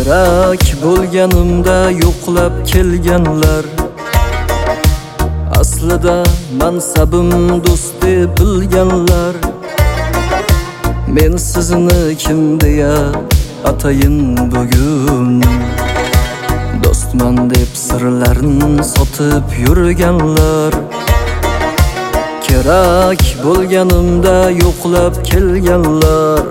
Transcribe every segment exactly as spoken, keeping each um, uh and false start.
Kerak bo'lganimda yo'qlab kelganlar, aslida mansabim do'st deb bilganlar. Men sizni kim deya atayin bugun, do'stman deb sirlarni sotib yurganlar. Kerak bo'lganimda yo'qlab kelganlar,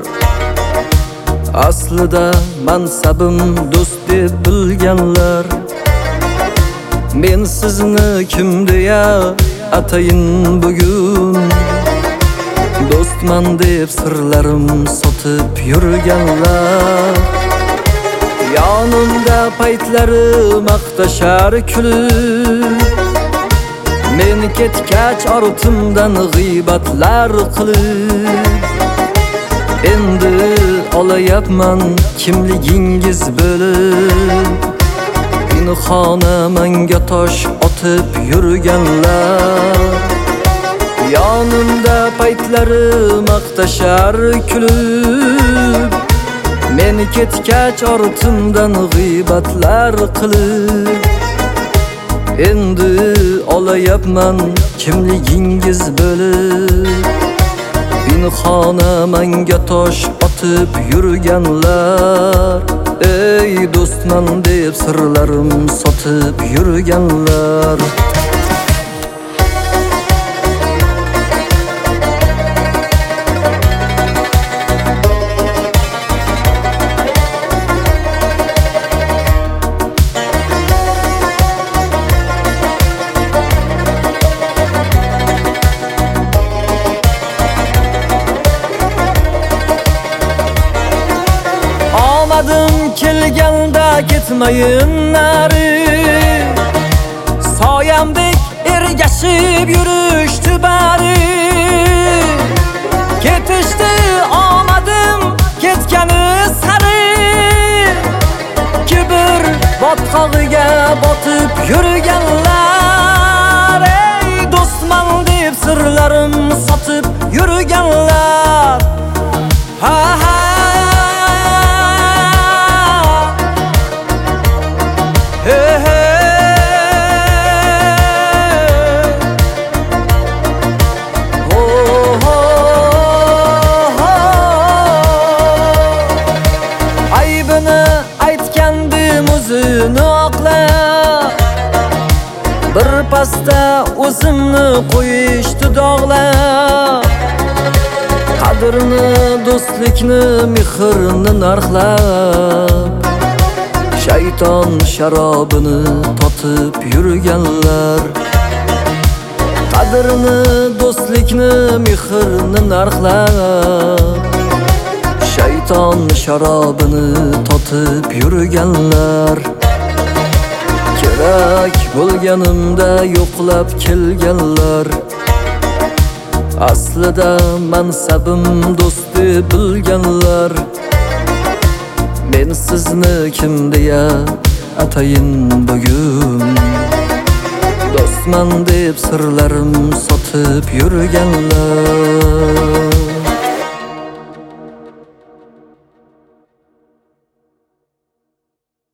aslida mansabim do'st deb bilganlar. Men sizni kim deya atayin bugun, do'stman deb sirlarim sotib yurganlar. Yonimda paytlari maqtashar kulib, men ketgach ortimdan g'iybatlar qilib. Endi olayapman kimligingiz bilib, pinhona menga tosh otib yurganlar. Yonimda paytlari maqtashar kulib, men ketgach ortimdan g'iybatlar qilib. Endi olayapman kimligingiz bilib, pinhona menga tosh otib yurganlar. Ey do'stman deb sirlarim sotib yurganlar. Omadim kelganda ketmayin nari, soyamdek ergashib yurishdi bari. Ketishdi omadim ketgani sari, kibr botqog'iga botib yurganlar. Ey do'stman deb sirlarim sotib yurganlar. Ha ha aytgandim o'zini oqlab, bir pasda o'zimni qo'yishdi dog'lab. Qadrini, do'stlikni, mehrni narxlab, shayton sharobini totib yurganlar. Qadrini, do'stlikni, mehrni narxlab, shayton sharobini totib yurganlar. Kerak bo'lganimda yo'qlab kelganlar, aslida mansabim do'st deb bilganlar. Men sizni kim deya atayin bugun, do'stman deb sirlarim sotib yurganlar.